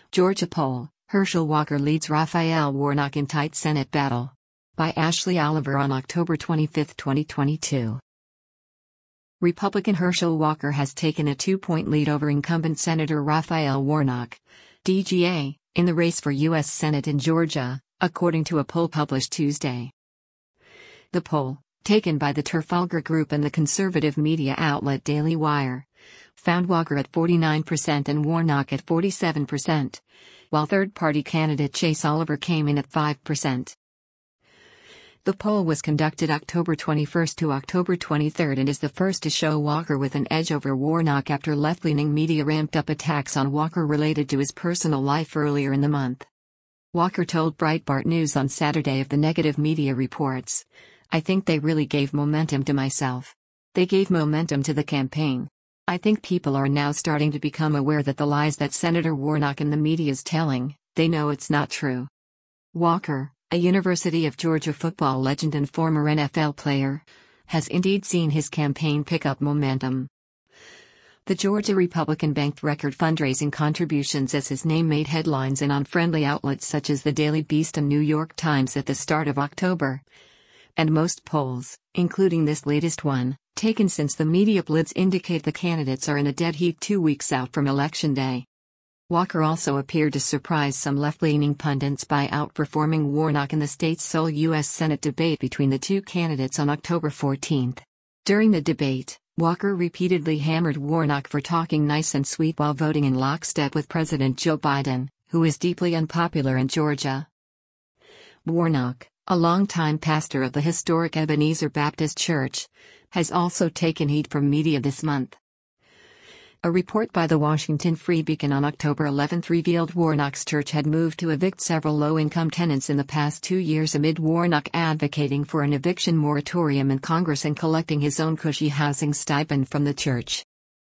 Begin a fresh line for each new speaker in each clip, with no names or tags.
Georgia poll, Herschel Walker leads Raphael Warnock in tight Senate battle. By Ashley Oliver on October 25, 2022. Republican Herschel Walker has taken a 2-point lead over incumbent Senator Raphael Warnock, DGA, in the race for U.S. Senate in Georgia, according to a poll published Tuesday. The poll, taken by the Trafalgar Group and the conservative media outlet Daily Wire, found Walker at 49% and Warnock at 47%, while third-party candidate Chase Oliver came in at 5%. The poll was conducted October 21 to October 23 and is the first to show Walker with an edge over Warnock after left-leaning media ramped up attacks on Walker related to his personal life earlier in the month. Walker told Breitbart News on Saturday of the negative media reports, "I think they really gave momentum to myself. They gave momentum to the campaign. I think people are now starting to become aware that the lies that Senator Warnock and the media is telling, they know it's not true." Walker, a University of Georgia football legend and former NFL player, has indeed seen his campaign pick up momentum. The Georgia Republican banked record fundraising contributions as his name made headlines in unfriendly outlets such as the Daily Beast and New York Times at the start of October. And most polls, including this latest one, taken since the media blitz, indicate the candidates are in a dead heat 2 weeks out from Election Day. Walker also appeared to surprise some left-leaning pundits by outperforming Warnock in the state's sole U.S. Senate debate between the two candidates on October 14. During the debate, Walker repeatedly hammered Warnock for talking nice and sweet while voting in lockstep with President Joe Biden, who is deeply unpopular in Georgia. Warnock, a longtime pastor of the historic Ebenezer Baptist Church, has also taken heat from media this month. A report by the Washington Free Beacon on October 11 revealed Warnock's church had moved to evict several low-income tenants in the past 2 years amid Warnock advocating for an eviction moratorium in Congress and collecting his own cushy housing stipend from the church.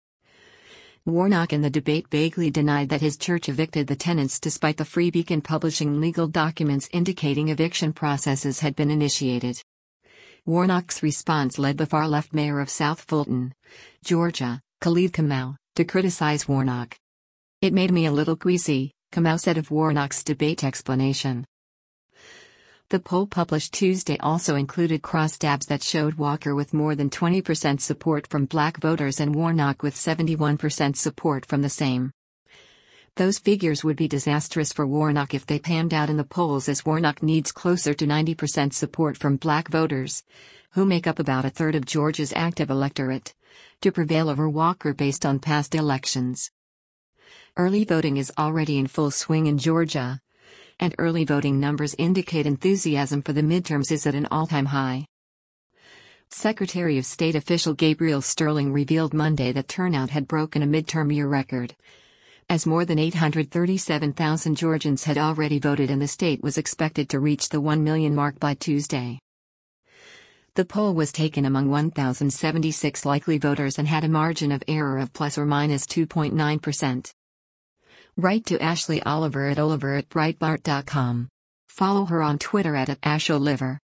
Warnock in the debate vaguely denied that his church evicted the tenants despite the Free Beacon publishing legal documents indicating eviction processes had been initiated. Warnock's response led the far-left mayor of South Fulton, Georgia, Khalid Kamau, to criticize Warnock. "It made me a little queasy," Kamau said of Warnock's debate explanation. The poll published Tuesday also included crosstabs that showed Walker with more than 20% support from black voters and Warnock with 71% support from the same. Those figures would be disastrous for Warnock if they panned out in the polls, as Warnock needs closer to 90% support from black voters, who make up about a third of Georgia's active electorate, to prevail over Walker based on past elections. Early voting is already in full swing in Georgia, and early voting numbers indicate enthusiasm for the midterms is at an all-time high. Secretary of State official Gabriel Sterling revealed Monday that turnout had broken a midterm year record, as more than 837,000 Georgians had already voted and the state was expected to reach the 1 million mark by Tuesday. The poll was taken among 1,076 likely voters and had a margin of error of plus or minus 2.9%. Write to Ashley Oliver at Breitbart.com. Follow her on Twitter at @AshOliver.